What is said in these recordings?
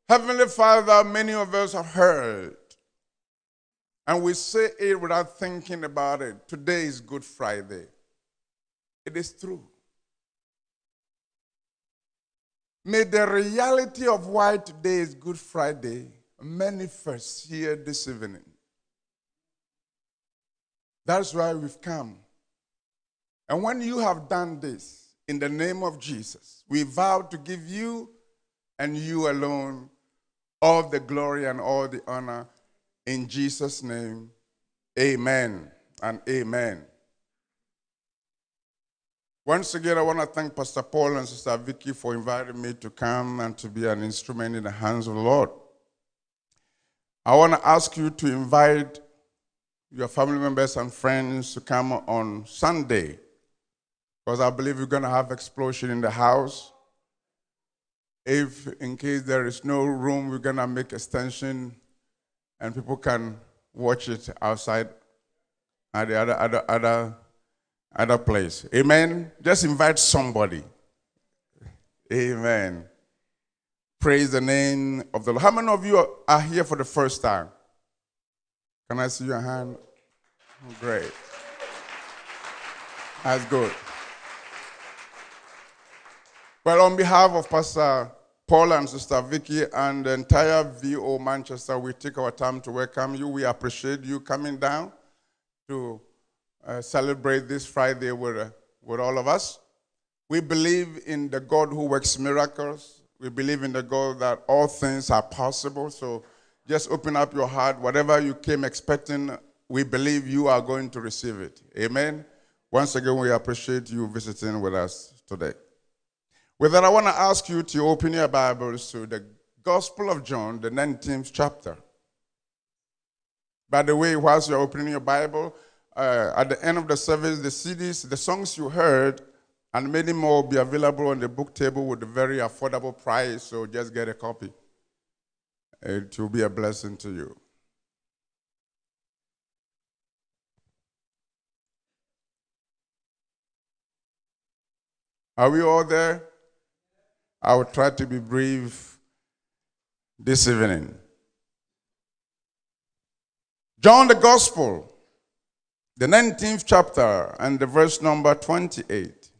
Heavenly Father, many of us have heard, and we say it without thinking about it. Today is Good Friday. It is true. May the reality of why today is Good Friday manifest here this evening. That's why we've come. And when you have done this, in the name of Jesus, we vow to give you and you alone all the glory and all the honor. In Jesus' name, amen and amen. Once again, I want to thank Pastor Paul and Sister Vicky for inviting me to come and to be an instrument in the hands of the Lord. I want to ask you to invite your family members and friends to come on Sunday, because I believe we're going to have explosion in the house. If in case there is no room, we're going to make extension and people can watch it outside at the other place. Amen. Just invite somebody. Amen. Praise the name of the Lord. How many of you are here for the first time? Can I see your hand? Oh, great. That's good. Well, on behalf of Pastor Paul and Sister Vicky and the entire VO Manchester, we take our time to welcome you. We appreciate you coming down to celebrate this Friday with all of us. We believe in the God who works miracles. We believe in the God that all things are possible. So just open up your heart. Whatever you came expecting, we believe you are going to receive it. Amen. Once again, we appreciate you visiting with us today. With that, I want to ask you to open your Bibles to the Gospel of John, the 19th chapter. By the way, whilst you're opening your Bible, at the end of the service, the CDs, the songs you heard, and many more will be available on the book table with a very affordable price, so just get a copy. It will be a blessing to you. Are we all there? I will try to be brief this evening. John the Gospel, the 19th chapter and the verse number 28.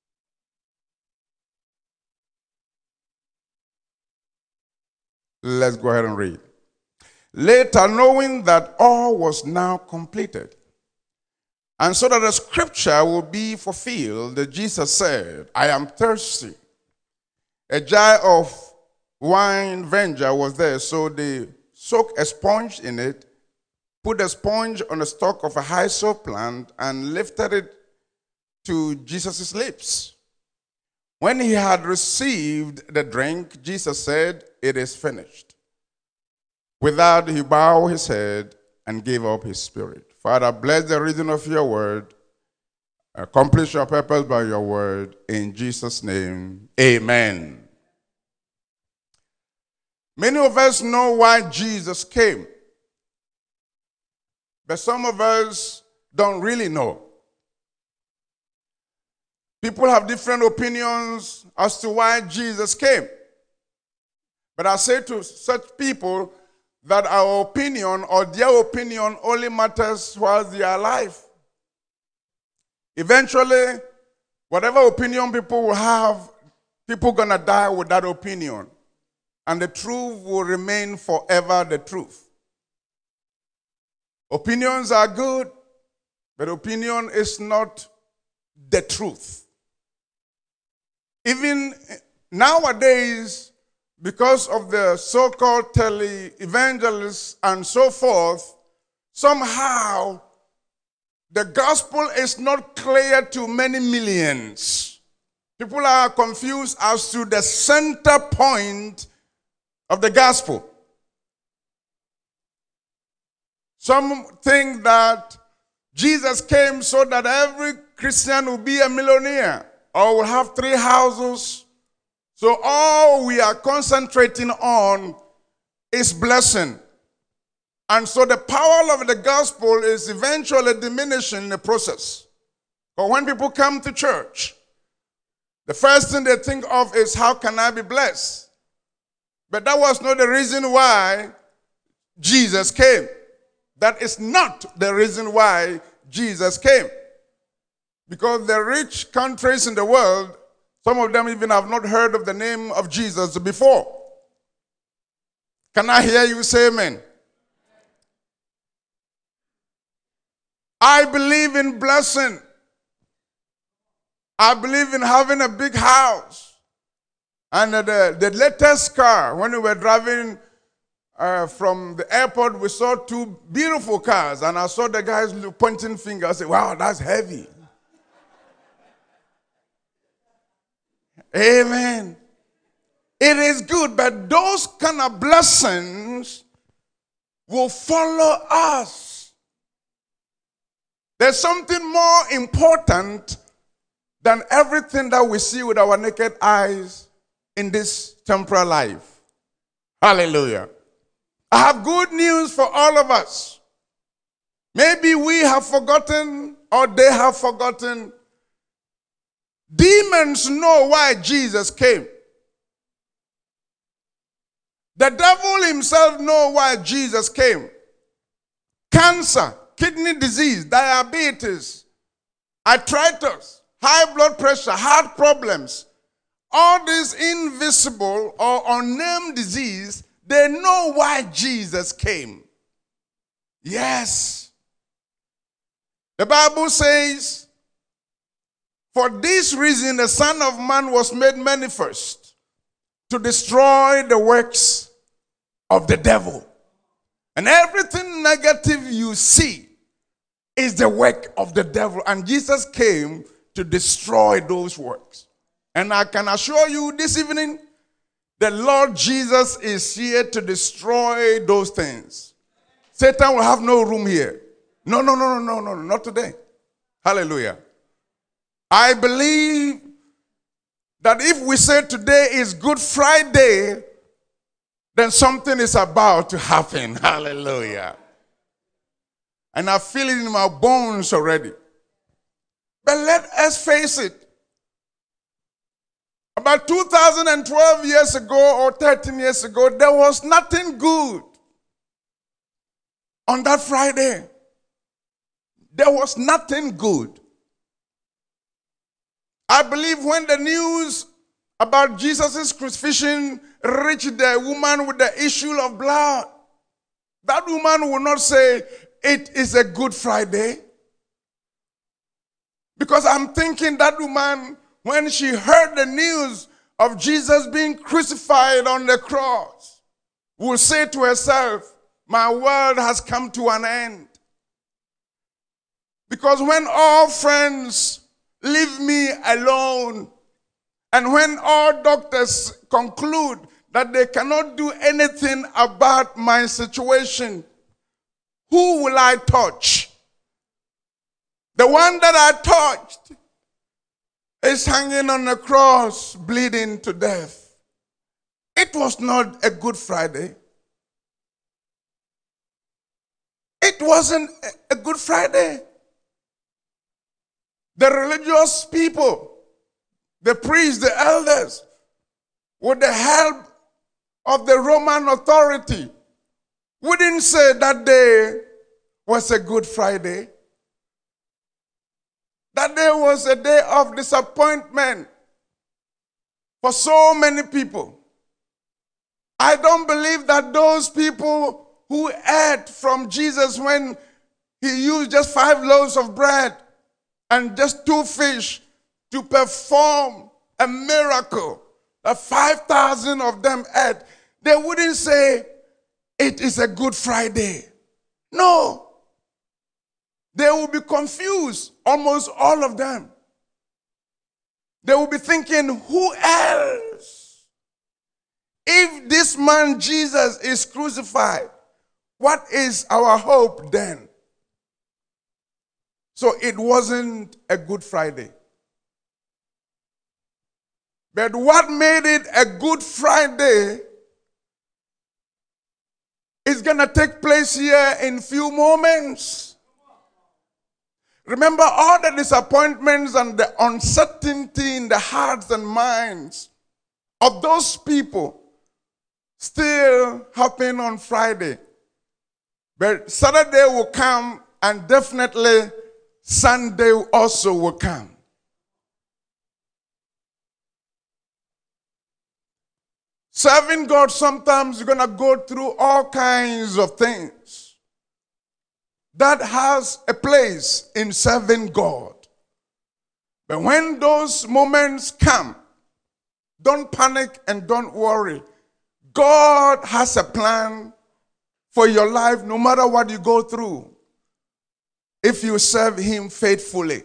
Let's go ahead and read. Later, knowing that all was now completed, and so that the scripture will be fulfilled, Jesus said, I am thirsty. A jar of wine vinegar was there, so they soaked a sponge in it, put the sponge on the stalk of a hyssop plant, and lifted it to Jesus' lips. When he had received the drink, Jesus said, it is finished. With that, he bowed his head and gave up his spirit. Father, bless the reading of your word. Accomplish your purpose by your word. In Jesus' name, amen. Many of us know why Jesus came, but some of us don't really know. People have different opinions as to why Jesus came. But I say to such people that our opinion or their opinion only matters while they are alive. Eventually, whatever opinion people will have, people are going to die with that opinion. And the truth will remain forever the truth. Opinions are good, but opinion is not the truth. Even nowadays, because of the so-called tele-evangelists and so forth, somehow the gospel is not clear to many millions. People are confused as to the center point of the gospel. Some think that Jesus came so that every Christian will be a millionaire or will have 3 houses. So all we are concentrating on is blessing. And so the power of the gospel is eventually diminishing in the process. But when people come to church, the first thing they think of is, how can I be blessed? But that was not the reason why Jesus came. That is not the reason why Jesus came. Because the rich countries in the world, some of them even have not heard of the name of Jesus before. Can I hear you say amen? I believe in blessing. I believe in having a big house. And the latest car, when we were driving from the airport, we saw two beautiful cars. And I saw the guys pointing fingers. I said, wow, that's heavy. Amen. It is good, but those kind of blessings will follow us. There's something more important than everything that we see with our naked eyes in this temporal life. Hallelujah. I have good news for all of us. Maybe we have forgotten or they have forgotten. Demons know why Jesus came. The devil himself knows why Jesus came. Cancer, kidney disease, diabetes, arthritis, high blood pressure, heart problems, all these invisible or unnamed disease, they know why Jesus came. Yes. The Bible says, for this reason the Son of Man was made manifest, to destroy the works of the devil. And everything negative you see is the work of the devil. And Jesus came to destroy those works. And I can assure you this evening, the Lord Jesus is here to destroy those things. Satan will have no room here. No, not today. Hallelujah. I believe that if we say today is Good Friday, then something is about to happen. Hallelujah. And I feel it in my bones already. But let us face it. About 2012 years ago or 13 years ago, there was nothing good on that Friday. There was nothing good. I believe when the news about Jesus' crucifixion reached the woman with the issue of blood, that woman will not say, it is a Good Friday. Because I'm thinking that woman, when she heard the news of Jesus being crucified on the cross, will say to herself, my world has come to an end. Because when all friends leave me alone, and when all doctors conclude that they cannot do anything about my situation, who will I touch? The one that I touched is hanging on the cross, bleeding to death. It was not a Good Friday. It wasn't a Good Friday. The religious people, the priests, the elders, with the help of the Roman authority, wouldn't say that day was a Good Friday. That day was a day of disappointment for so many people. I don't believe that those people who ate from Jesus when he used just 5 loaves of bread and just 2 fish to perform a miracle, that 5,000 of them ate, they wouldn't say it is a Good Friday. No. They will be confused, almost all of them. They will be thinking, who else? If this man Jesus is crucified, what is our hope then? So it wasn't a Good Friday. But what made it a Good Friday is going to take place here in few moments. Remember all the disappointments and the uncertainty in the hearts and minds of those people still happen on Friday. But Saturday will come, and definitely Sunday also will come. Serving God, sometimes you're going to go through all kinds of things. That has a place in serving God. But when those moments come, don't panic and don't worry. God has a plan for your life no matter what you go through, if you serve Him faithfully.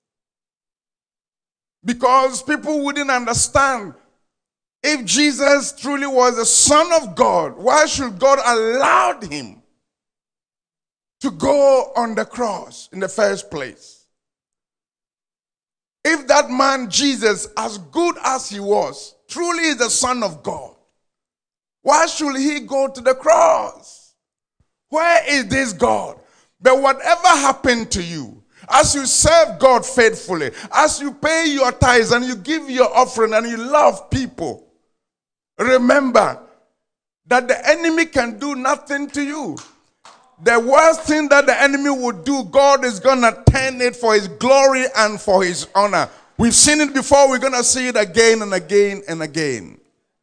Because people wouldn't understand, if Jesus truly was the Son of God, why should God allow Him to go on the cross in the first place? If that man Jesus, as good as he was, truly is the Son of God, why should He go to the cross? Where is this God? But whatever happened to you, as you serve God faithfully, as you pay your tithes and you give your offering and you love people, remember that the enemy can do nothing to you. The worst thing that the enemy would do, God is going to turn it for His glory and for His honor. We've seen it before. We're going to see it again and again and again.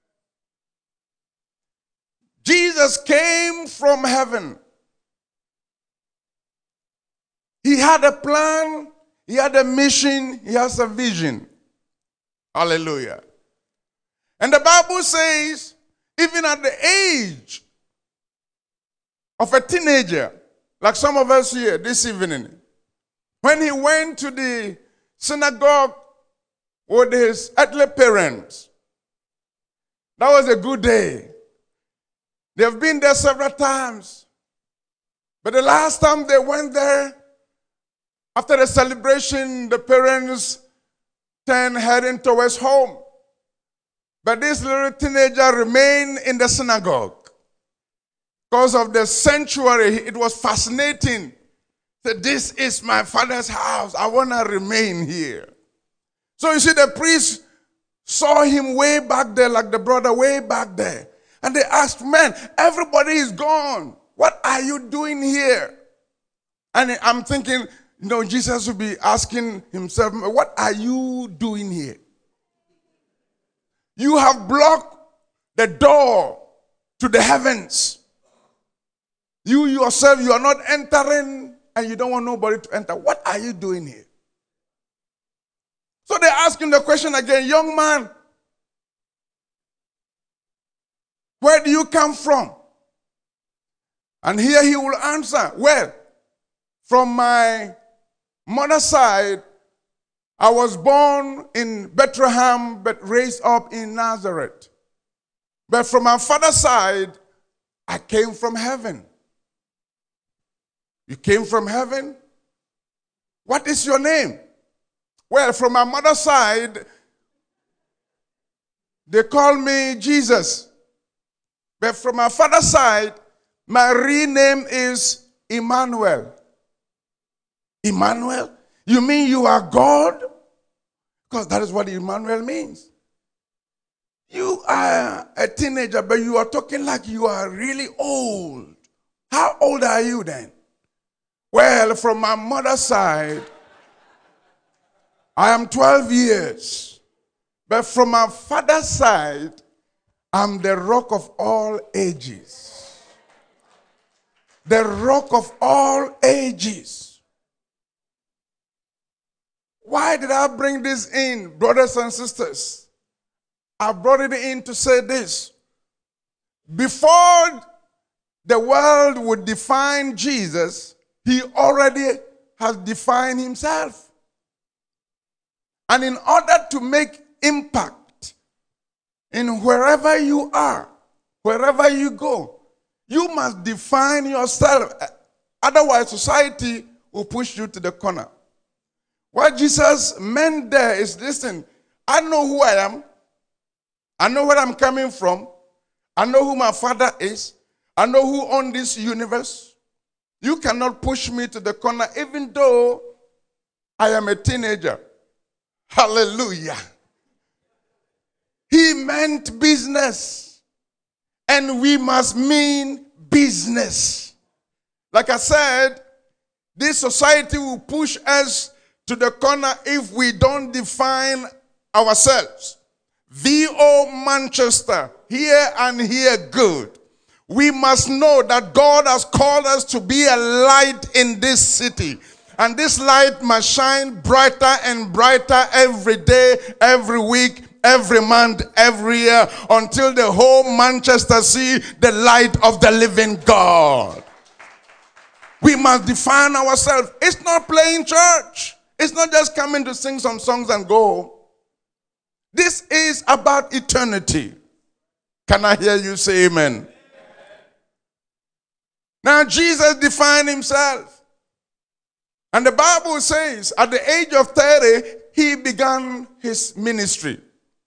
Jesus came from heaven. He had a plan. He had a mission. He has a vision. Hallelujah. And the Bible says, even at the age of a teenager, like some of us here this evening, when he went to the synagogue with his earthly parents, that was a good day. They've been there several times. But the last time they went there, after the celebration, the parents turned heading towards home. But this little teenager remained in the synagogue. Because of the sanctuary, it was fascinating. Said, this is my father's house. I want to remain here. So you see, the priest saw him way back there, like the brother way back there. And they asked, man, everybody is gone. What are you doing here? And I'm thinking, Jesus will be asking himself, what are you doing here? You have blocked the door to the heavens. You yourself, you are not entering, and you don't want nobody to enter. What are you doing here? So they ask him the question again, young man, where do you come from? And here he will answer, well, from my mother's side, I was born in Bethlehem, but raised up in Nazareth. But from my father's side, I came from heaven. You came from heaven? What is your name? Well, from my mother's side, they call me Jesus. But from my father's side, my real name is Emmanuel. Emmanuel? You mean you are God? Because that is what Emmanuel means. You are a teenager, but you are talking like you are really old. How old are you then? Well, from my mother's side, I am 12 years. But from my father's side, I'm the rock of all ages. The rock of all ages. Why did I bring this in, brothers and sisters? I brought it in to say this. Before the world would define Jesus, He already has defined Himself. And in order to make impact in wherever you are, wherever you go, you must define yourself. Otherwise, society will push you to the corner. What Jesus meant there is, listen, I know who I am. I know where I'm coming from. I know who my Father is. I know who owns this universe. You cannot push me to the corner even though I am a teenager. Hallelujah. He meant business. And we must mean business. Like I said, this society will push us to the corner if we don't define ourselves. VO Manchester, here and here good. We must know that God has called us to be a light in this city. And this light must shine brighter and brighter every day, every week, every month, every year, until the whole Manchester see the light of the living God. We must define ourselves. It's not playing church. It's not just coming to sing some songs and go. This is about eternity. Can I hear you say amen? Now, Jesus defined himself. And the Bible says, at the age of 30, he began his ministry.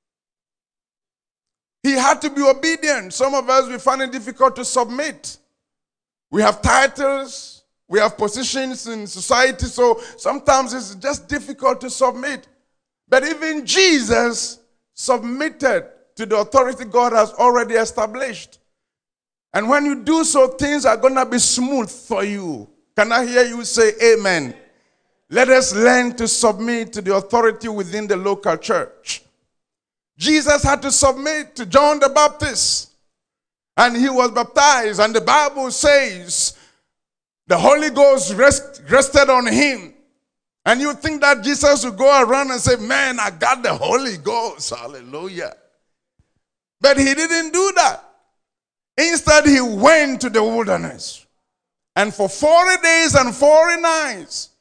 He had to be obedient. Some of us, we find it difficult to submit. We have titles, we have positions in society, so sometimes it's just difficult to submit. But even Jesus submitted to the authority God has already established. And when you do so, things are going to be smooth for you. Can I hear you say amen? Let us learn to submit to the authority within the local church. Jesus had to submit to John the Baptist. And he was baptized. And the Bible says the Holy Ghost rested on him. And you think that Jesus would go around and say, man, I got the Holy Ghost. Hallelujah. But he didn't do that. Instead, he went to the wilderness. And for 40 days and 40 nights,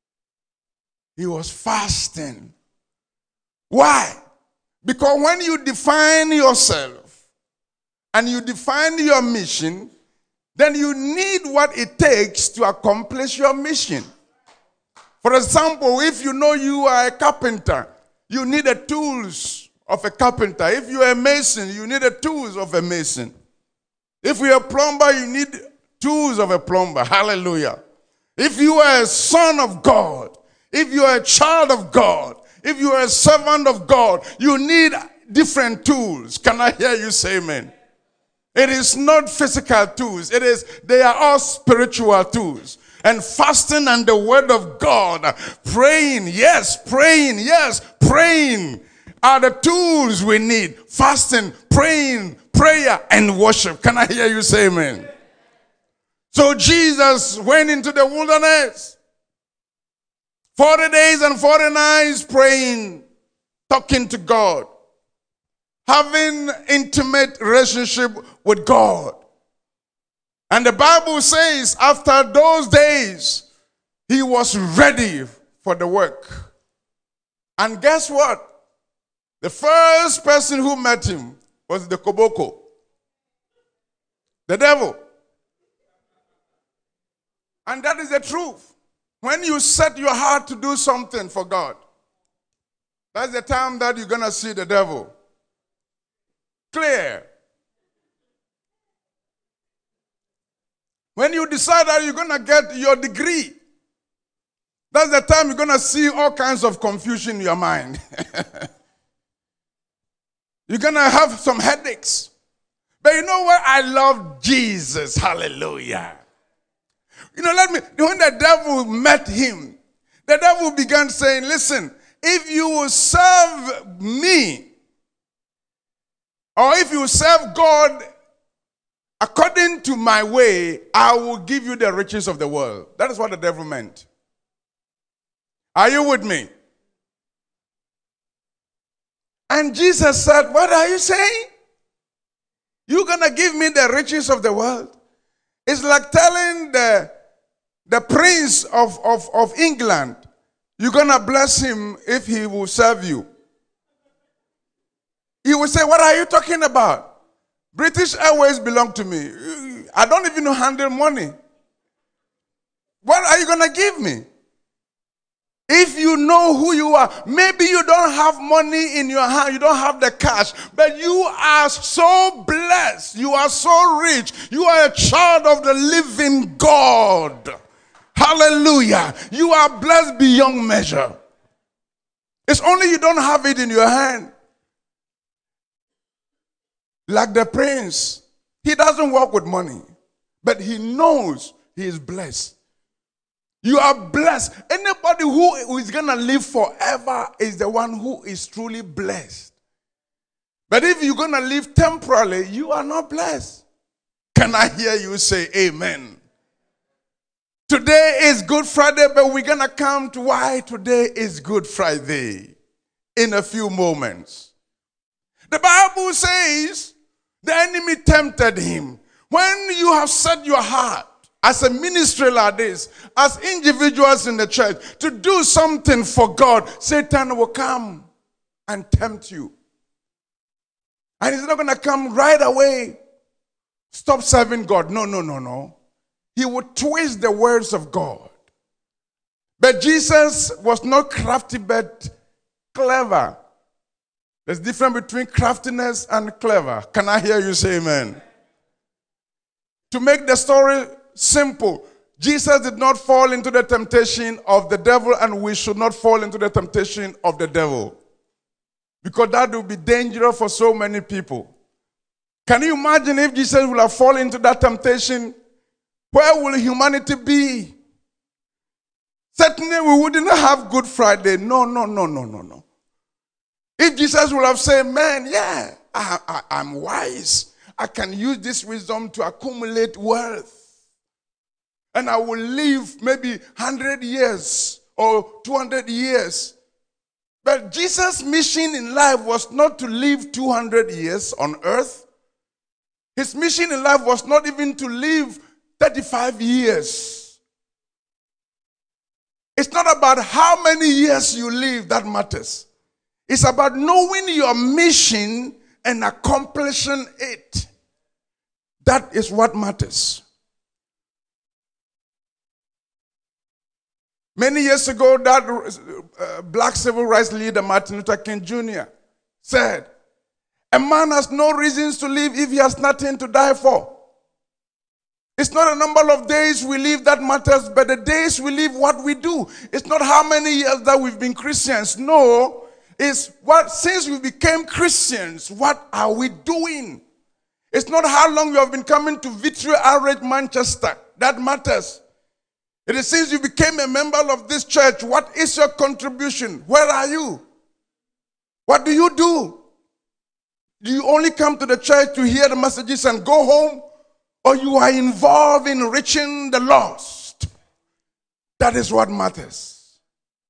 he was fasting. Why? Because when you define yourself and you define your mission, then you need what it takes to accomplish your mission. For example, if you know you are a carpenter, you need the tools of a carpenter. If you are a mason, you need the tools of a mason. If you're a plumber, you need tools of a plumber. Hallelujah. If you are a son of God, if you are a child of God, if you are a servant of God, you need different tools. Can I hear you say amen? It is not physical tools. They are all spiritual tools. And fasting and the word of God, praying, yes, praying are the tools we need. Fasting, praying, prayer, and worship. Can I hear you say amen? So Jesus went into the wilderness. 40 days and 40 nights praying, talking to God, having intimate relationship with God. And the Bible says after those days, he was ready for the work. And guess what? The first person who met him was the koboko, the devil. And that is the truth. When you set your heart to do something for God, that's the time that you're going to see the devil. Clear. When you decide that you're going to get your degree, that's the time you're going to see all kinds of confusion in your mind. You're going to have some headaches. But you know what? I love Jesus. Hallelujah. You know, when the devil met him, the devil began saying, listen, if you will serve me, or if you serve God according to my way, I will give you the riches of the world. That is what the devil meant. Are you with me? And Jesus said, what are you saying? You're going to give me the riches of the world? It's like telling the prince of England, you're going to bless him if he will serve you. He will say, what are you talking about? British Airways belong to me. I don't even handle money. What are you going to give me? If you know who you are, maybe you don't have money in your hand, you don't have the cash, but you are so blessed, you are so rich, you are a child of the living God. Hallelujah. You are blessed beyond measure. It's only you don't have it in your hand. Like the prince, He doesn't work with money, but he knows he is blessed. You are blessed. Anybody who is going to live forever is the one who is truly blessed. But if you're going to live temporarily, you are not blessed. Can I hear you say amen? Today is Good Friday, but we're going to come to why today is Good Friday in a few moments. The Bible says the enemy tempted him. When you have set your heart as a ministry like this, as individuals in the church, to do something for God, Satan will come and tempt you. And he's not going to come right away. Stop serving God. No. He would twist the words of God. But Jesus was not crafty, but clever. There's a difference between craftiness and clever. Can I hear you say amen? To make the story simple, Jesus did not fall into the temptation of the devil, and we should not fall into the temptation of the devil. Because that would be dangerous for so many people. Can you imagine if Jesus would have fallen into that temptation? Where will humanity be? Certainly we wouldn't have Good Friday. No. If Jesus would have said, man, yeah, I'm wise. I can use this wisdom to accumulate wealth. And I will live maybe 100 years or 200 years. But Jesus' mission in life was not to live 200 years on earth. His mission in life was not even to live 35 years. It's not about how many years you live that matters. It's about knowing your mission and accomplishing it. That is what matters. Many years ago, that black civil rights leader, Martin Luther King Jr., said, a man has no reasons to live if he has nothing to die for. It's not a number of days we live that matters, but the days we live, what we do. It's not how many years that we've been Christians. No, it's what, since we became Christians, what are we doing? It's not how long you have been coming to Victory Outreach Manchester. That matters. It is since you became a member of this church, what is your contribution? Where are you? What do you do? Do you only come to the church to hear the messages and go home? Or you are involved in reaching the lost? That is what matters.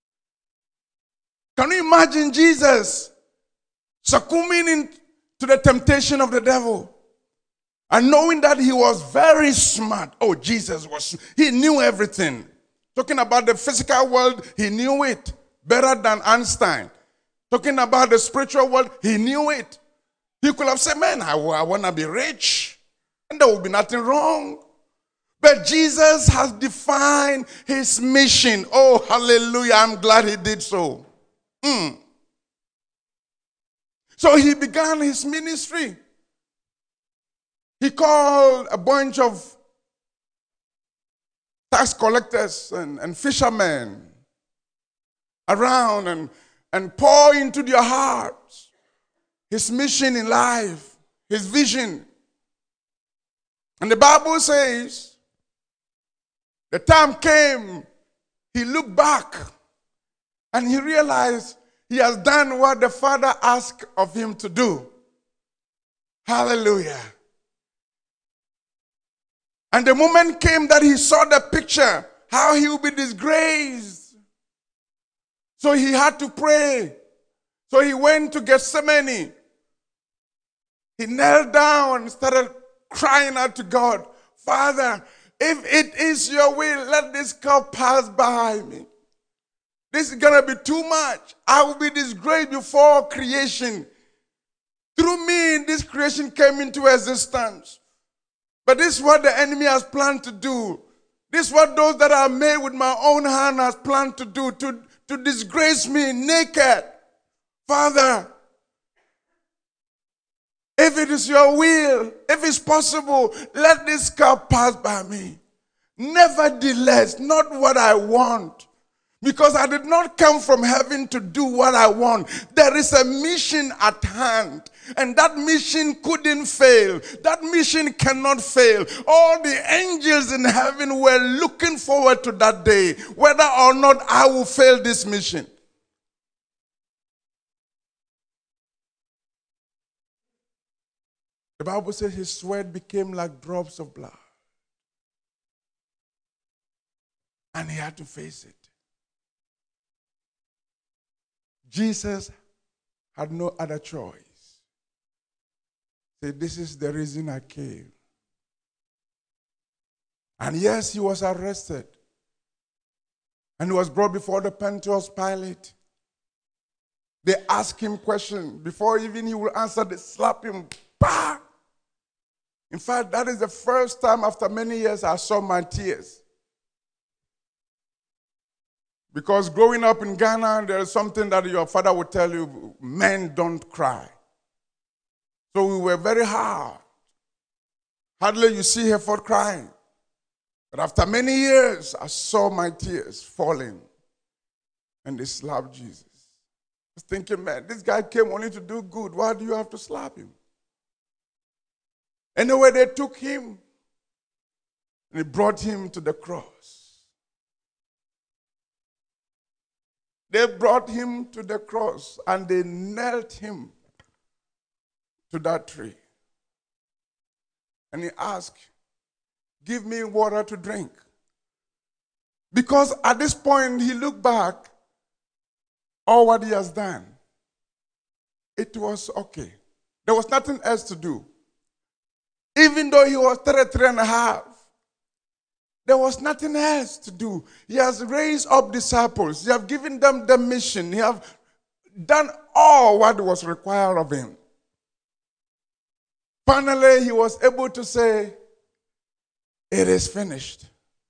Can you imagine Jesus succumbing into the temptation of the devil? And knowing that he was very smart. Oh, he knew everything. Talking about the physical world, he knew it better than Einstein. Talking about the spiritual world, he knew it. He could have said, man, I want to be rich. And there will be nothing wrong. But Jesus has defined his mission. Oh, hallelujah. I'm glad he did so. So he began his ministry. He called a bunch of tax collectors and fishermen around and pour into their hearts his mission in life, his vision. And the Bible says, the time came, he looked back and he realized he has done what the Father asked of him to do. Hallelujah. And the moment came that he saw the picture, how he would be disgraced. So he had to pray. So he went to Gethsemane. He knelt down and started crying out to God, Father, if it is your will, let this cup pass by me. This is going to be too much. I will be disgraced before creation. Through me, this creation came into existence. But this is what the enemy has planned to do. This is what those that are made with my own hand has planned to do, to disgrace me naked. Father, if it is your will, if it's possible, let this cup pass by me. Nevertheless, not what I want. Because I did not come from heaven to do what I want. There is a mission at hand. And that mission couldn't fail. That mission cannot fail. All the angels in heaven were looking forward to that day, whether or not I will fail this mission. The Bible says his sweat became like drops of blood. And he had to face it. Jesus had no other choice. Say, this is the reason I came. And yes, he was arrested. And he was brought before the Pontius Pilate. They asked him questions. Before even he would answer, they slapped him. Bah! In fact, that is the first time after many years I saw my tears. Because growing up in Ghana, there is something that your father would tell you, men don't cry. So we were very hard. Hardly you see Hereford crying. But after many years, I saw my tears falling. And they slapped Jesus. I was thinking, man, this guy came only to do good. Why do you have to slap him? Anyway, they took him and they brought him to the cross. They brought him to the cross and they knelt him to that tree. And he asked, give me water to drink. Because at this point, he looked back, all what he has done. It was okay. There was nothing else to do. Even though he was 33 and a half, there was nothing else to do. He has raised up disciples. He has given them the mission. He has done all what was required of him. Finally, he was able to say, it is finished.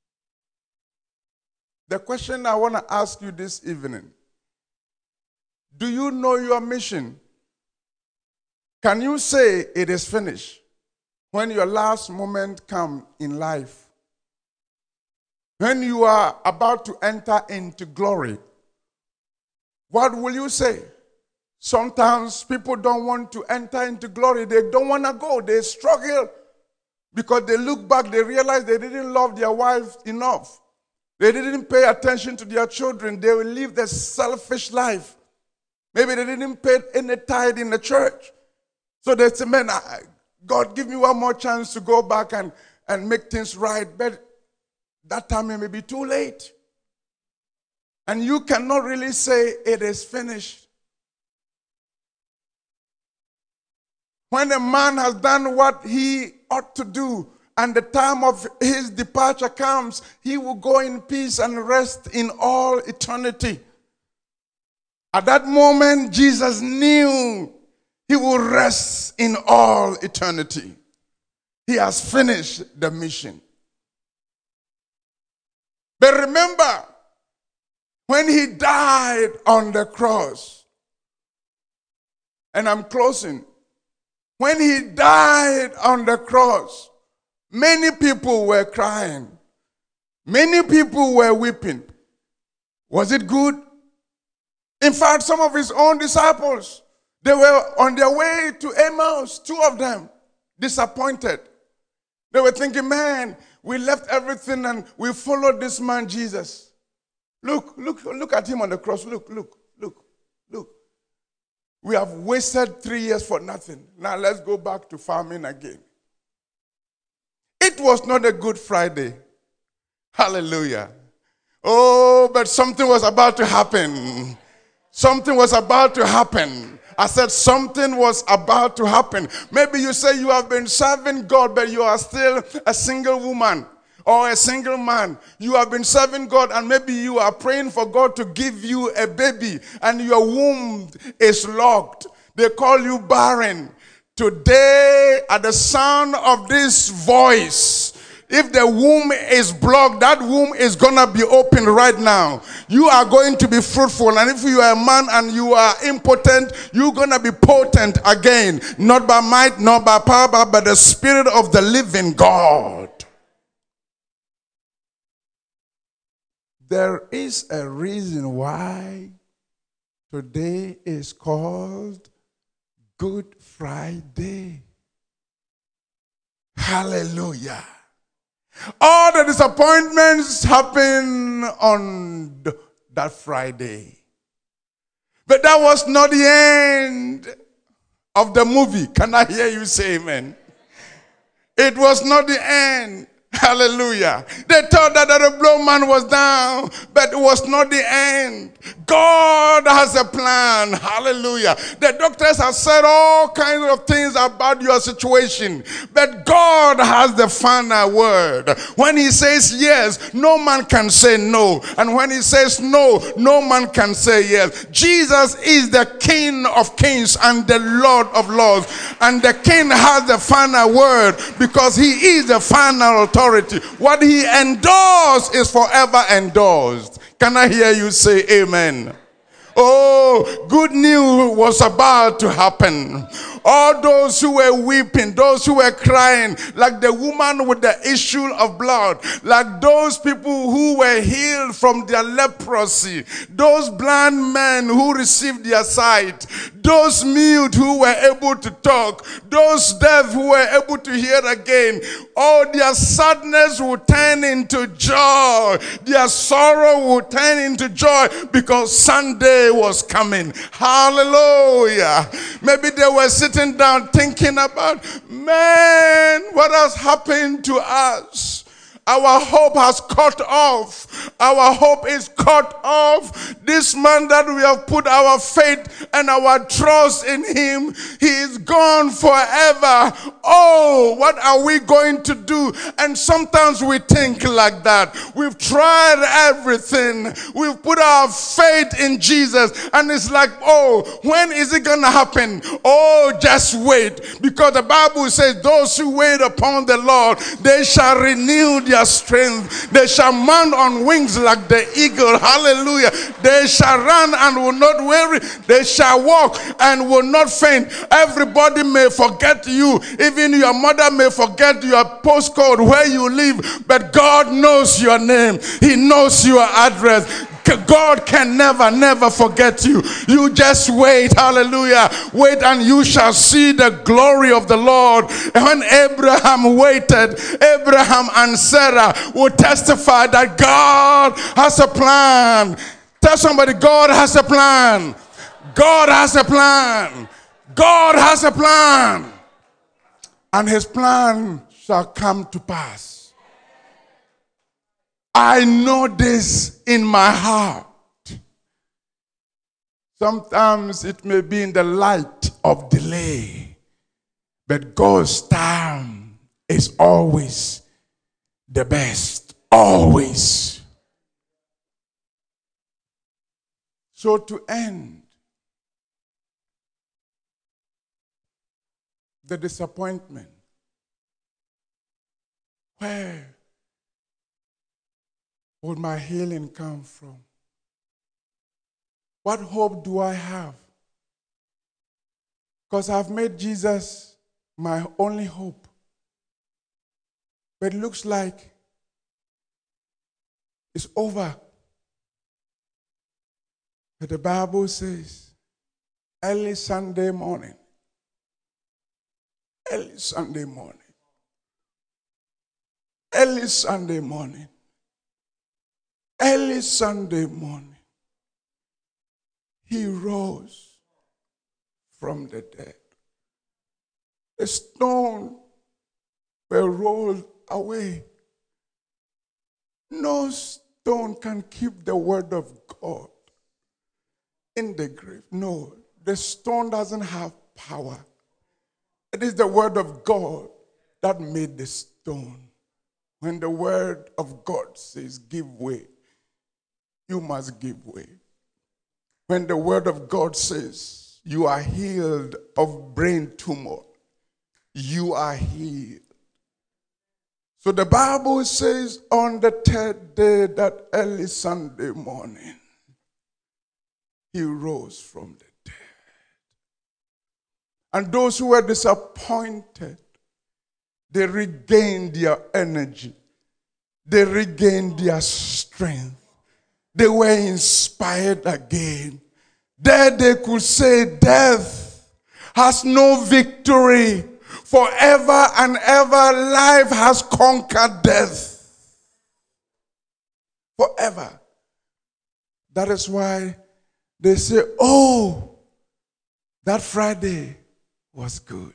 The question I want to ask you this evening, do you know your mission? Can you say it is finished when your last moment comes in life? When you are about to enter into glory, what will you say? Sometimes people don't want to enter into glory. They don't want to go. They struggle because they look back, they realize they didn't love their wives enough. They didn't pay attention to their children. They will live their selfish life. Maybe they didn't pay any tithe in the church. So they say, man, God, give me one more chance to go back and make things right. But that time it may be too late. And you cannot really say it is finished. When a man has done what he ought to do and the time of his departure comes, he will go in peace and rest in all eternity. At that moment, Jesus knew he will rest in all eternity. He has finished the mission. But remember, when he died on the cross, and I'm closing, when he died on the cross, many people were crying. Many people were weeping. Was it good? In fact, some of his own disciples, they were on their way to Emmaus, 2 of them, disappointed. They were thinking, man, we left everything and we followed this man, Jesus. Look at him on the cross. Look. We have wasted 3 years for nothing. Now let's go back to farming again. It was not a Good Friday. Hallelujah. Oh, but something was about to happen. Something was about to happen. I said something was about to happen. Maybe you say you have been serving God, but you are still a single woman or a single man. You have been serving God and maybe you are praying for God to give you a baby and your womb is locked. They call you barren. Today, at the sound of this voice, if the womb is blocked, that womb is going to be open right now. You are going to be fruitful. And if you are a man and you are impotent, you're going to be potent again. Not by might, not by power, but by the Spirit of the living God. There is a reason why today is called Good Friday. Friday. Hallelujah. All the disappointments happen on that Friday. But that was not the end of the movie. Can I hear you say amen? It was not the end. Hallelujah. They thought that the blind man was down, but it was not the end. God has a plan. Hallelujah. The doctors have said all kinds of things about your situation, but God has the final word. When he says yes, no man can say no. And when he says no, no man can say yes. Jesus is the King of kings and the Lord of lords. And the King has the final word because he is the final authority. What he endorsed is forever endorsed. Can I hear you say amen? Oh, good news was about to happen. All those who were weeping, those who were crying, like the woman with the issue of blood, like those people who were healed from their leprosy, those blind men who received their sight, those mute who were able to talk, those deaf who were able to hear again, all their sadness will turn into joy. Their sorrow will turn into joy because Sunday was coming. Hallelujah. Maybe they were sitting down thinking about, man, what has happened to us? Our hope has cut off. Our hope is cut off. This man that we have put our faith and our trust in him, he is gone forever. Oh, what are we going to do? And sometimes we think like that. We've tried everything. We've put our faith in Jesus. And it's like, oh, when is it going to happen? Oh, just wait. Because the Bible says those who wait upon the Lord, they shall renew their strength. They shall mount on wings like the eagle. Hallelujah. They shall run and will not weary. They shall walk and will not faint. Everybody may forget you. Even your mother may forget your postcode where you live. But God knows your name. He knows your address. God can never forget you. You just wait. Hallelujah. Wait and you shall see the glory of the Lord. When Abraham waited, Abraham and Sarah will testify that God has a plan. Tell somebody, God has a plan. God has a plan. God has a plan. And his plan shall come to pass. I know this in my heart. Sometimes it may be in the light of delay, but God's time is always the best. Always. So to end the disappointment, where would my healing come from? What hope do I have? Because I've made Jesus my only hope. But it looks like it's over. But the Bible says, early Sunday morning, early Sunday morning, early Sunday morning, early Sunday morning, he rose from the dead. The stone were rolled away. No stone can keep the word of God in the grave. No, the stone doesn't have power. It is the word of God that made the stone. When the word of God says give way, you must give way. When the word of God says you are healed of brain tumor, you are healed. So the Bible says on the third day, that early Sunday morning, he rose from the dead. And those who were disappointed, they regained their energy. They regained their strength. They were inspired again. There they could say, death, has no victory. Forever and ever, life has conquered death. Forever. That is why they say, oh, that Friday was good.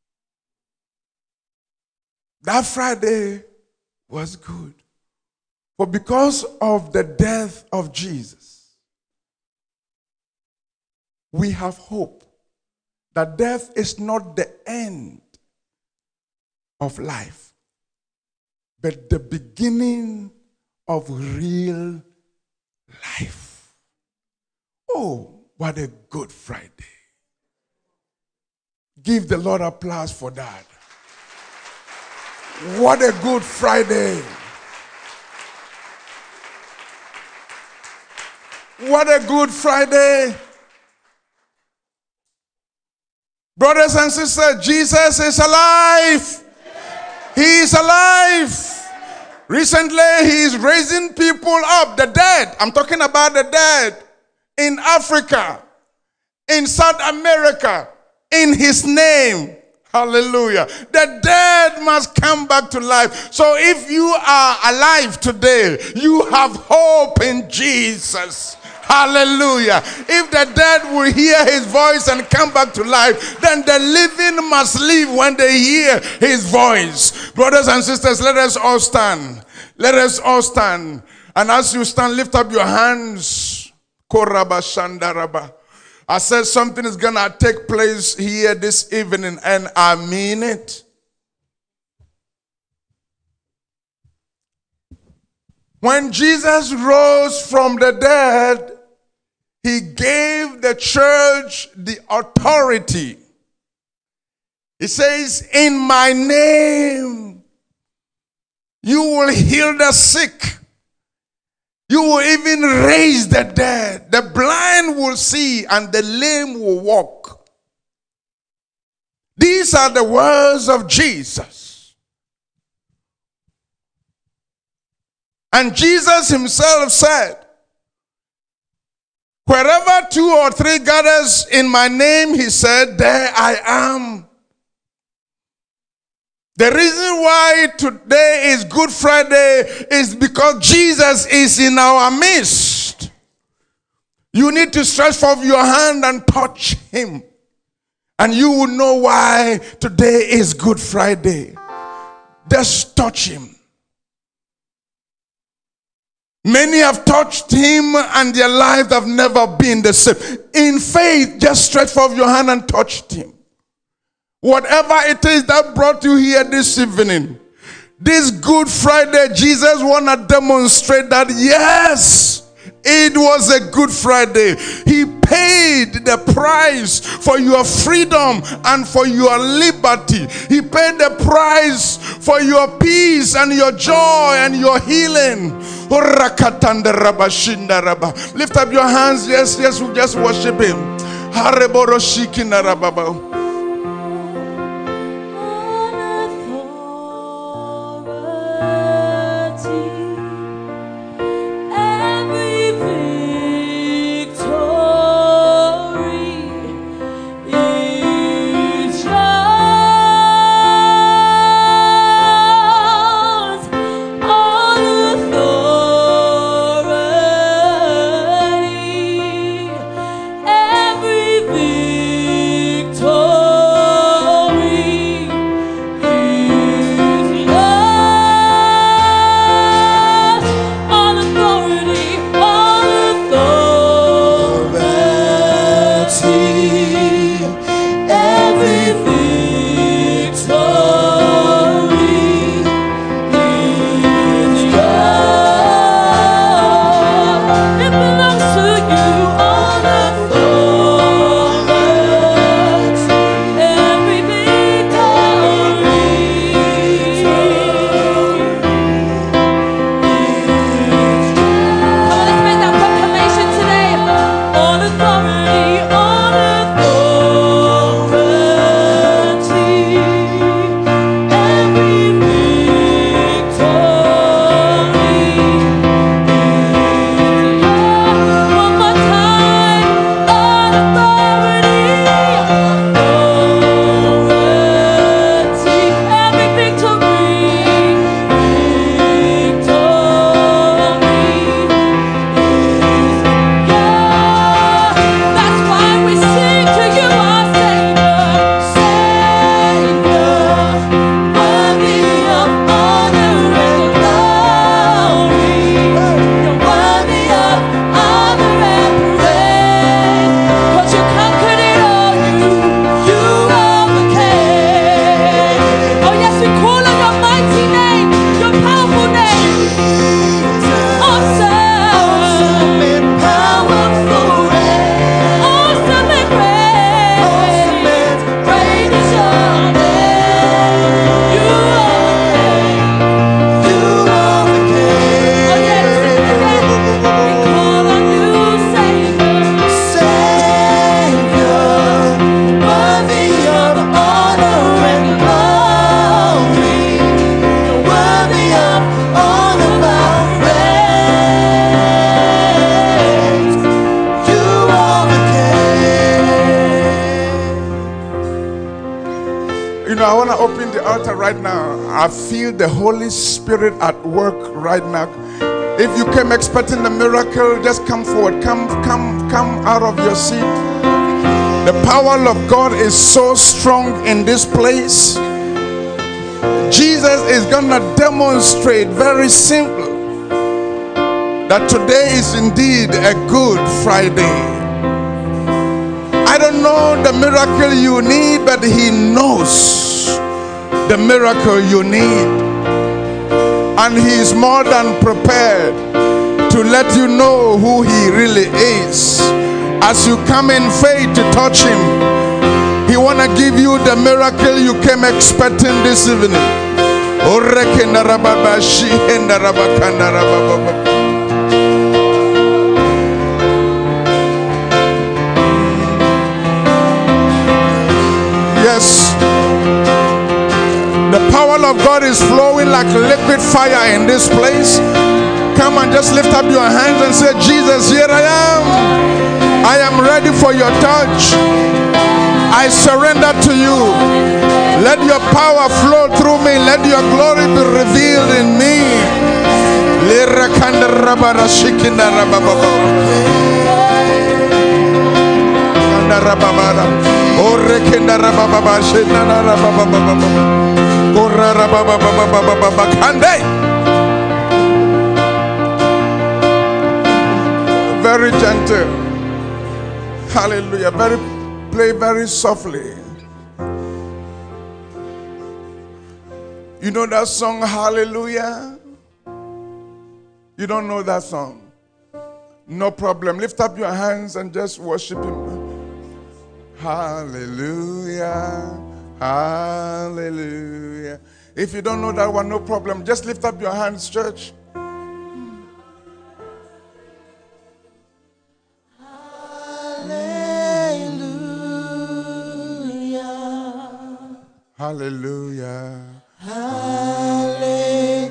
That Friday was good. For because of the death of Jesus, we have hope that death is not the end of life, but the beginning of real life. Oh, what a good Friday. Give the Lord applause for that. What a good Friday. What a good Friday. Brothers and sisters, Jesus is alive. He is alive. Recently, he is raising people up, the dead. I'm talking about the dead in Africa, in South America, in his name. Hallelujah. The dead must come back to life. So if you are alive today, you have hope in Jesus. Hallelujah. If the dead will hear his voice and come back to life, then the living must live when they hear his voice. Brothers and sisters, let us all stand. Let us all stand. And as you stand, lift up your hands. Koraba Shandaraba. I said something is going to take place here this evening, and I mean it. When Jesus rose from the dead, he gave the church the authority. He says, in my name, you will heal the sick. You will even raise the dead. The blind will see and the lame will walk. These are the words of Jesus. And Jesus himself said, wherever 2 or 3 gathers in my name, he said, there I am. The reason why today is Good Friday is because Jesus is in our midst. You need to stretch forth your hand and touch him. And you will know why today is Good Friday. Just touch him. Many have touched him and their lives have never been the same. In faith, just stretch forth your hand and touch him. Whatever it is that brought you here this evening, this Good Friday, Jesus want to demonstrate that yes, it was a Good Friday. He paid the price for your freedom and for your liberty. He paid the price for your peace and your joy and your healing. Lift up your hands. Yes, we just worship him. Victory. I want to open the altar right now. I feel the Holy Spirit at work right now. If you came expecting the miracle, just come forward. Come out of your seat. The power of God is so strong in this place. Jesus is going to demonstrate very simple that today is indeed a Good Friday. I don't know the miracle you need, but He knows the miracle you need. And He is more than prepared to let you know who He really is. As you come in faith to touch Him, He want to give you the miracle you came expecting this evening. Yes, the power of God is flowing like liquid fire in this place. Come and just lift up your hands and say, Jesus, here I am. I am ready for your touch. I surrender to you. Let your power flow through me. Let your glory be revealed in me. Very gentle. Hallelujah. Play very softly. You know that song, Hallelujah? You don't know that song? No problem. Lift up your hands and just worship Him. Hallelujah. Hallelujah. If you don't know that one, no problem. Just lift up your hands, church. Hallelujah. Hallelujah.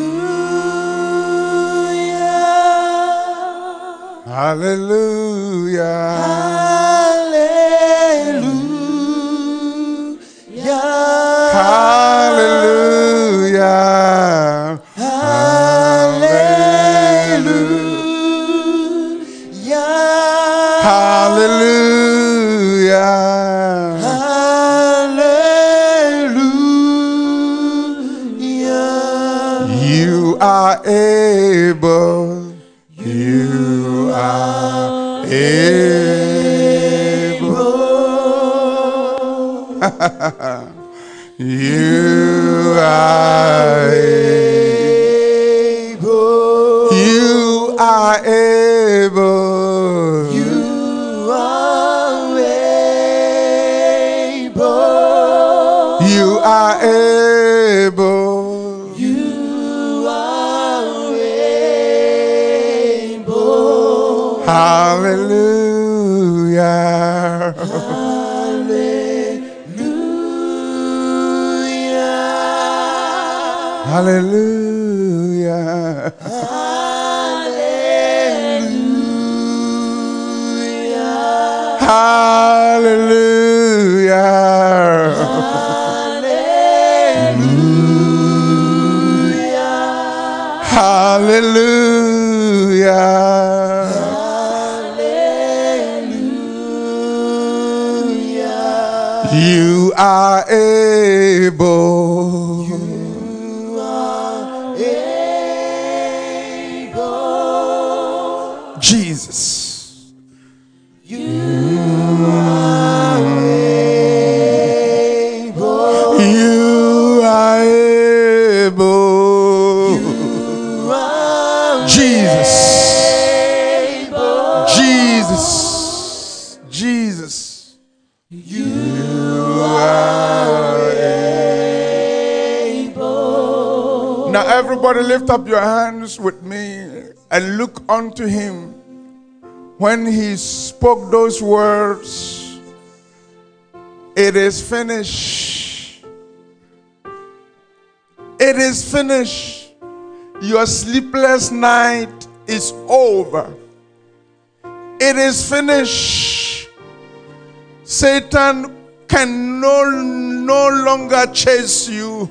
Hallelujah. Hallelujah. Hallelujah. You are able. You are able. You are able. You are able. You are able. You are able. You are able. Hallelujah. Hallelujah. Hallelujah. Hallelujah. Hallelujah. Hallelujah. Hallelujah. You are able. You are able. Jesus. You are able. You are able. You are Jesus. able. Jesus. Jesus. You are able. Now everybody lift up your hands with me and look unto Him. When He spoke those words, it is finished. It is finished. Your sleepless night is over. It is finished. Satan can no no longer chase you.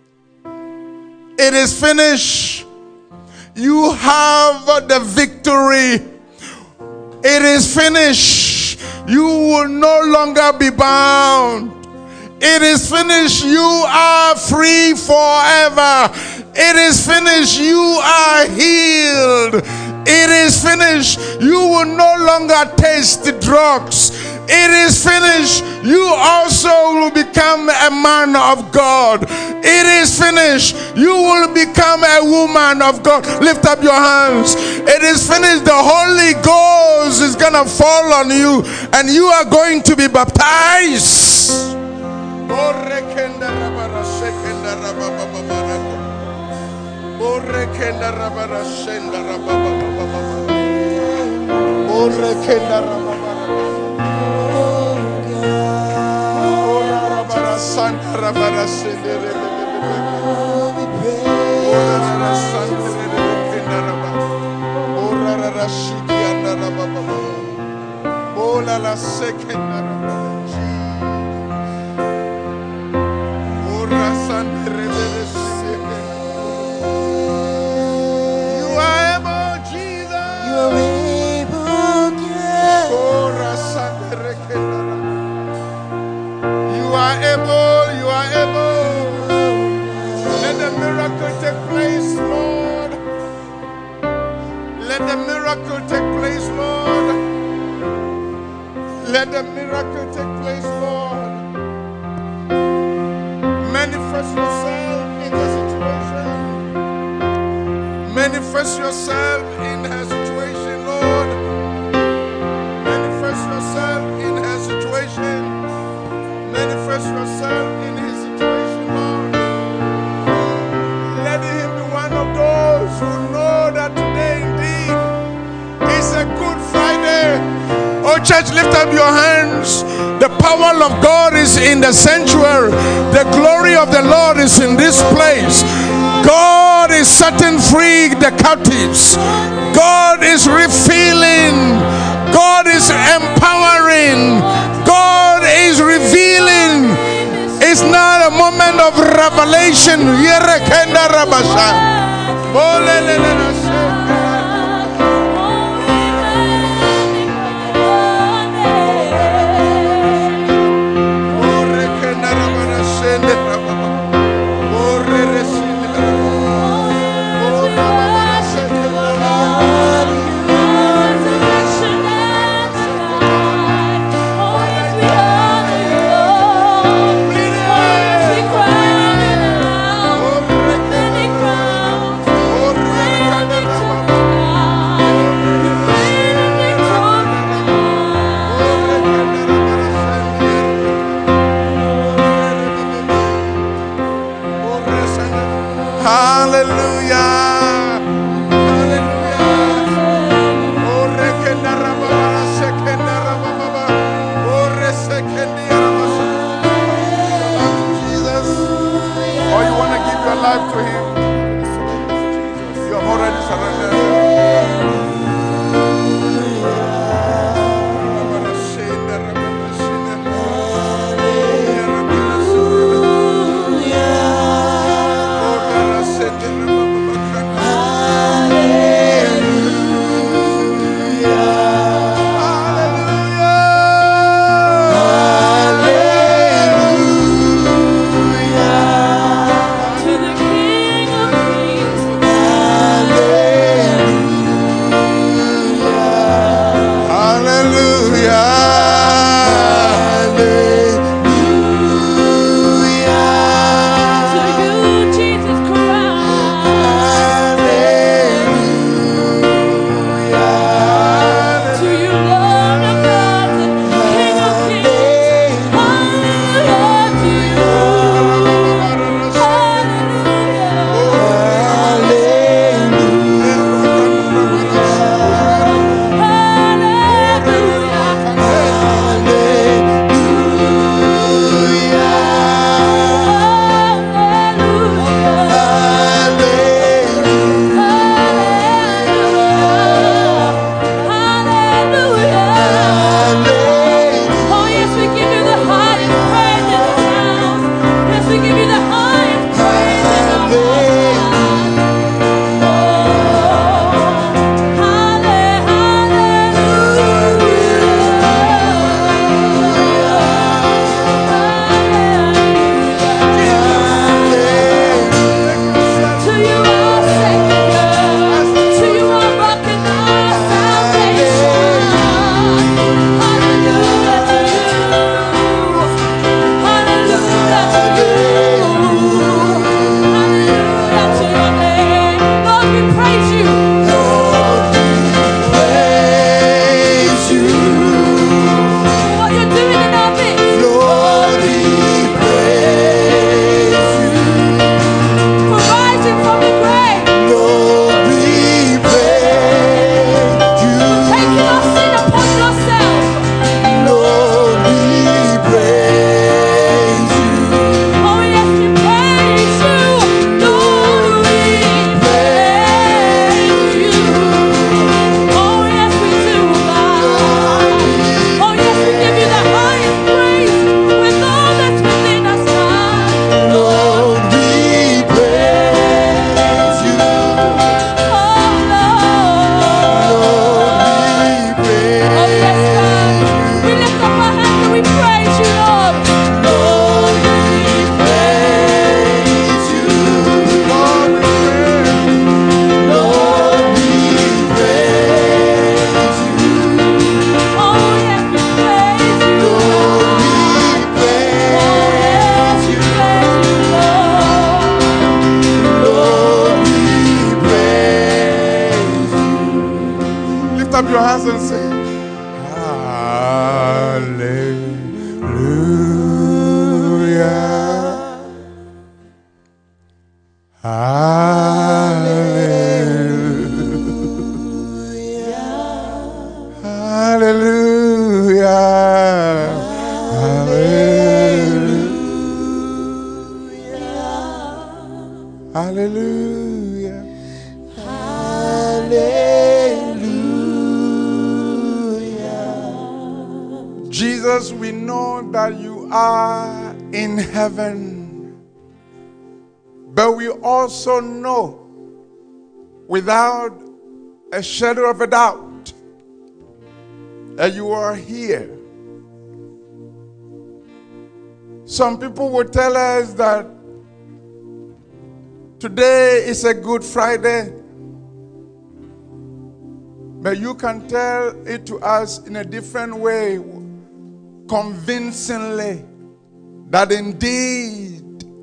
It is finished. You have the victory. It is finished. You will no longer be bound. It is finished. You are free forever. It is finished. You are healed. It is finished. You will no longer taste the drugs. It is finished. You also will become a man of God. It is finished. You will become a woman of God. Lift up your hands. It is finished. The Holy Ghost is going to fall on you and you are going to be baptized. Let the miracle take place, Lord. Manifest yourself in the situation. Manifest yourself in her situation, Lord. Manifest yourself in her situation. Manifest yourself in his situation, Lord. Let him be one of those who know that today indeed is a Good Friday. Oh, church, lift up your hands. The power of God is in the sanctuary. The glory of the Lord is in this place. God is setting free the captives. God is refilling. God is empowering. God is revealing. It's not a moment of revelation. up your hands and sing. Hallelujah. Hallelujah. Hallelujah. Hallelujah. Hallelujah. Hallelujah. Jesus, we know that you are in heaven, but we also know without a shadow of a doubt that you are here. Some people would tell us that today is a Good Friday, but you can tell it to us in a different way, convincingly, that indeed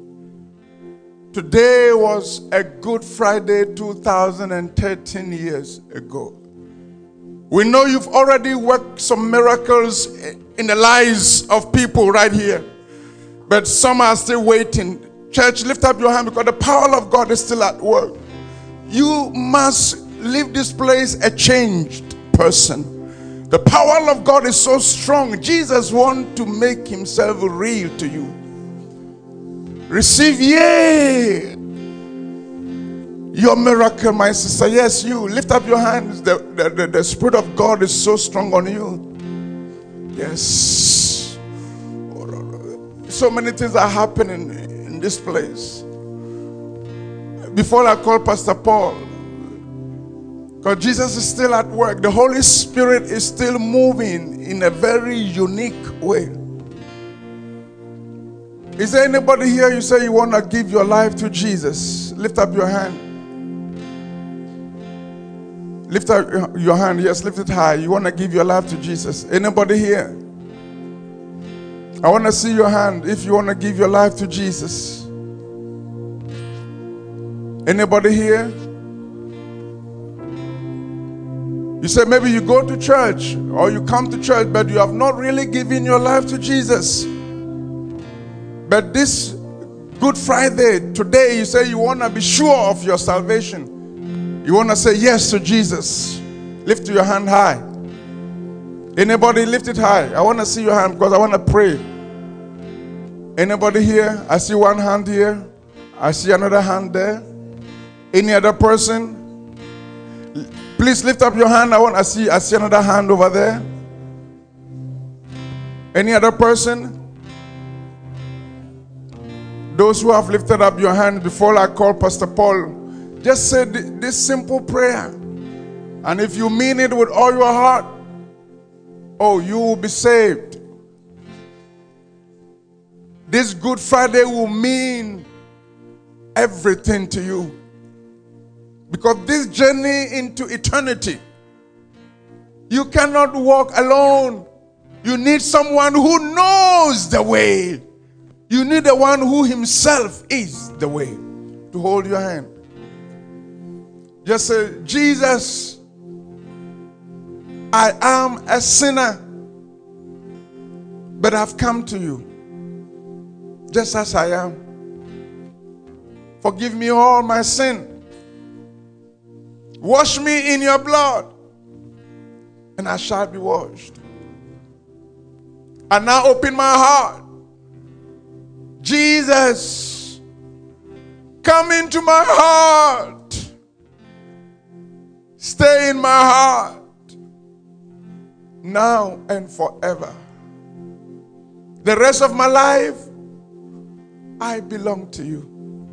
today was a Good Friday 2013 years ago. We know you've already worked some miracles in the lives of people right here, but some are still waiting. Church, lift up your hand because the power of God is still at work. You must leave this place a changed person. The power of God is so strong. Jesus wants to make himself real to you. Receive your miracle, my sister. Yes, you. Lift up your hands. The Spirit of God is so strong on you. Yes. So many things are happening in this place. Before I call Pastor Paul, because Jesus is still at work. The Holy Spirit is still moving in a very unique way. Is there anybody here you say you want to give your life to Jesus? Lift up your hand. Lift up your hand. Yes, lift it high. You want to give your life to Jesus. Anybody here? I want to see your hand if you want to give your life to Jesus. Anybody here? You say maybe you go to church or you come to church, but you have not really given your life to Jesus. But this Good Friday, today, you say you want to be sure of your salvation. You want to say yes to Jesus. Lift your hand high. Anybody, lift it high. I want to see your hand because I want to pray. Anybody here? I see one hand here. I see another hand there. Any other person? Please lift up your hand. I see another hand over there. Any other person? Those who have lifted up your hand before I call Pastor Paul, just say this simple prayer. And if you mean it with all your heart, oh, you will be saved. This Good Friday will mean everything to you. Because this journey into eternity, you cannot walk alone. You need someone who knows the way. You need the one who himself is the way to hold your hand. Just say, Jesus, I am a sinner, but I've come to you just as I am. Forgive me all my sin. Wash me in your blood, and I shall be washed. And now open my heart. Jesus, come into my heart. Stay in my heart now and forever. The rest of my life, I belong to you.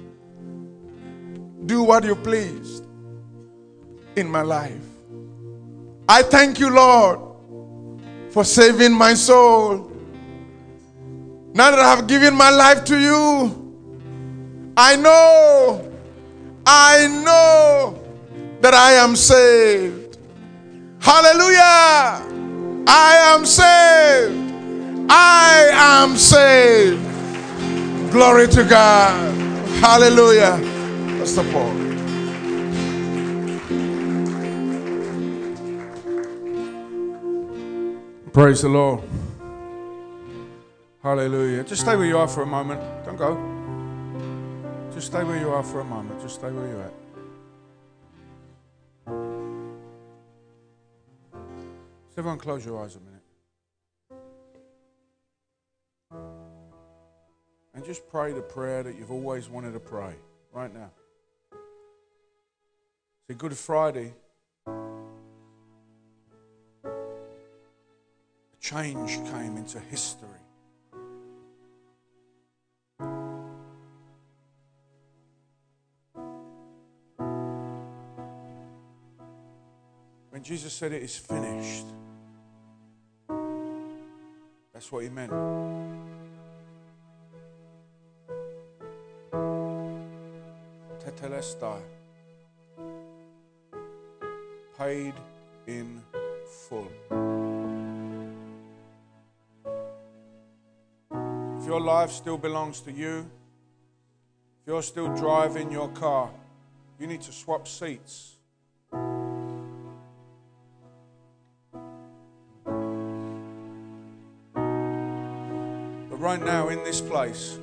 Do what you please in my life. I thank you, Lord, for saving my soul. Now that I have given my life to you, I know that I am saved. Hallelujah! I am saved. I am saved. Glory to God. Hallelujah. Pastor Paul. Praise the Lord. Hallelujah. Just stay where you are for a moment. Don't go. Just stay where you are for a moment. Just stay where you're at. Just everyone close your eyes a minute. And just pray the prayer that you've always wanted to pray right now. See, Good Friday, a change came into history. When Jesus said it is finished, that's what he meant. Tetelestai. Paid in full. If your life still belongs to you, if you're still driving your car, you need to swap seats. Right now in this place.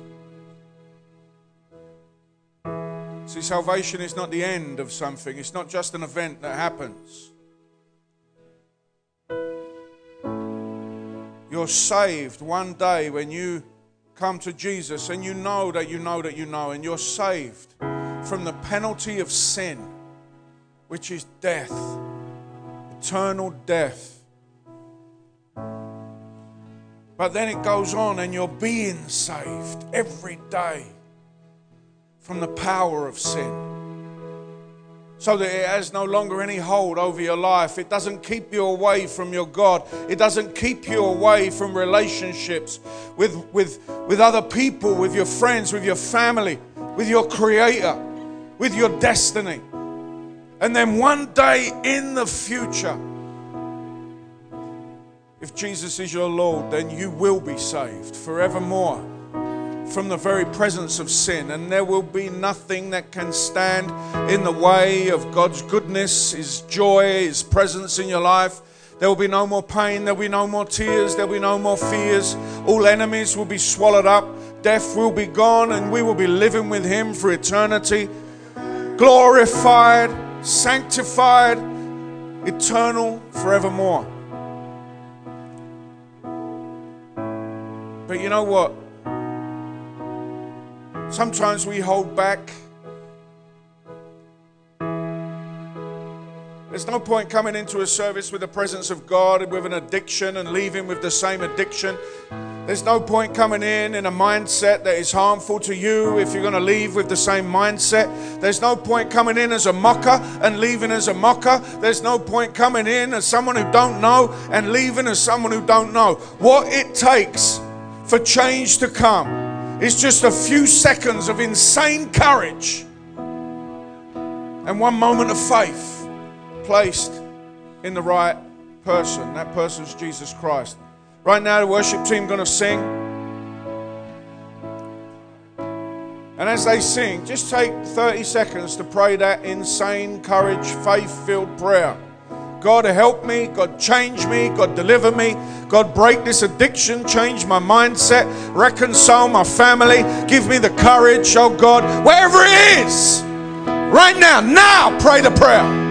See, salvation is not the end of something. It's not just an event that happens. You're saved one day when you come to Jesus and you know that you know that you know, and you're saved from the penalty of sin, which is death, eternal death. But then it goes on and you're being saved every day from the power of sin. So that it has no longer any hold over your life. It doesn't keep you away from your God. It doesn't keep you away from relationships with other people, with your friends, with your family, with your Creator, with your destiny. And then one day in the future, if Jesus is your Lord, then you will be saved forevermore from the very presence of sin. And there will be nothing that can stand in the way of God's goodness, His joy, His presence in your life. There will be no more pain. There will be no more tears. There will be no more fears. All enemies will be swallowed up. Death will be gone, and we will be living with Him for eternity. Glorified, sanctified, eternal, forevermore. But you know what? Sometimes we hold back. There's no point coming into a service with the presence of God and with an addiction and leaving with the same addiction. There's no point coming in a mindset that is harmful to you if you're going to leave with the same mindset. There's no point coming in as a mocker and leaving as a mocker. There's no point coming in as someone who don't know and leaving as someone who don't know. What it takes for change to come is just a few seconds of insane courage and one moment of faith placed in the right person. That person's Jesus Christ. Right now the worship team going to sing, and as they sing, just take 30 seconds to pray that insane courage, faith-filled prayer. God, help me. God, change me. God, deliver me. God, break this addiction. Change my mindset. Reconcile my family. Give me the courage, oh God. Wherever it is, right now, pray the prayer.